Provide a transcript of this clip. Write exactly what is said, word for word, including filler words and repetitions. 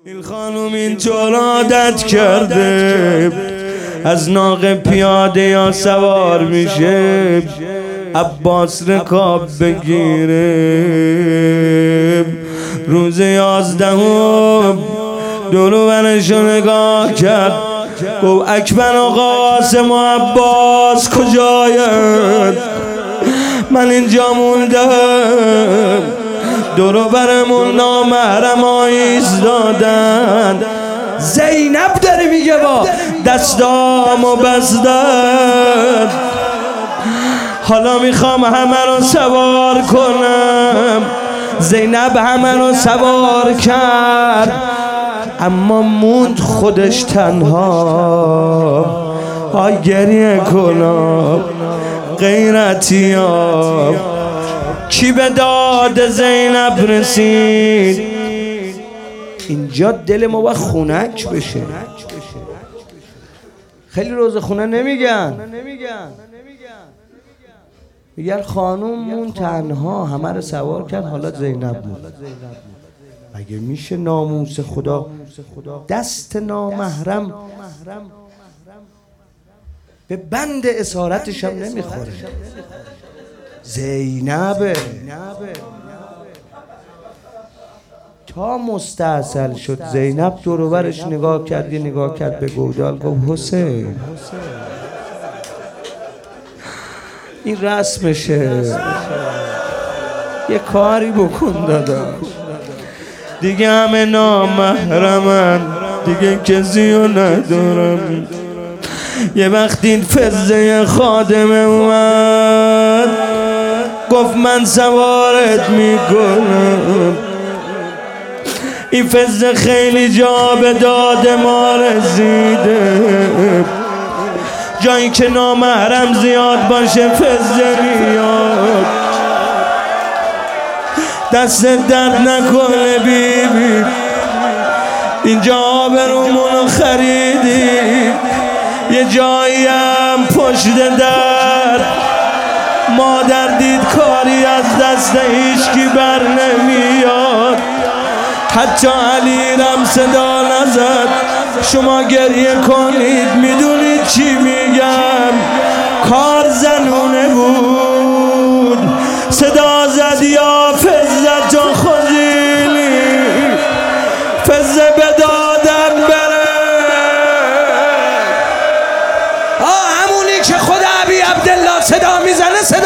این خانوم اینطور عادت کرده از ناقه پیاده یا سوار میشه عباس رکاب بگیره. روز یازدهم دورو برشو نگاه کرد، گفت اکبر و قاسم و عباس کجاید؟ من اینجا موندم. دورو برمون نامحرم ایستادن. زینب داره میگه با دستامو بستن، حالا میخوام همه رو سوار کنم. زینب همه رو سوار کرد اما موند خودش تنها. ها گریه کنم غیرتی ها. کی به داد زینب رسید؟ اینجا دل ما با خونک بشه. خیلی روز خونه نمیگن، میگن خانوممون تنها همه رو سوار کرد، حالا زینب بود. اگه میشه ناموس خدا دست نامحرم به بند اسارتش هم نمیخوره. زینب تا مستعسل شد. زینب دور و برش نگاه کرد، یه نگاه کرد به گودال، گفت حسین این رسمشه، یه کاری بکن داداش. دیگه همه نامحرمن، دیگه کسی رو ندارم. یه وقت این فزه خادمه اومد گفت من سوارت میکنم. این فزه خیلی جا به داد ما رسیده، جایی که نامحرم زیاد باشه فزه میاد. دست درد نکنه بی بی، اینجا آبرومونو خریدی. یه جایی هم پشت در مادر دید کاری از دست هیچکی بر نمیاد. حتی علیرم صدا نزد. شما گریه کنید، میدونید چی میگم؟ کار زنونه بود. صدا زد یا فزت و خزیلی، فزه به دادن بره. آه همونی که خود ابی عبدالله صدا میزنه صدا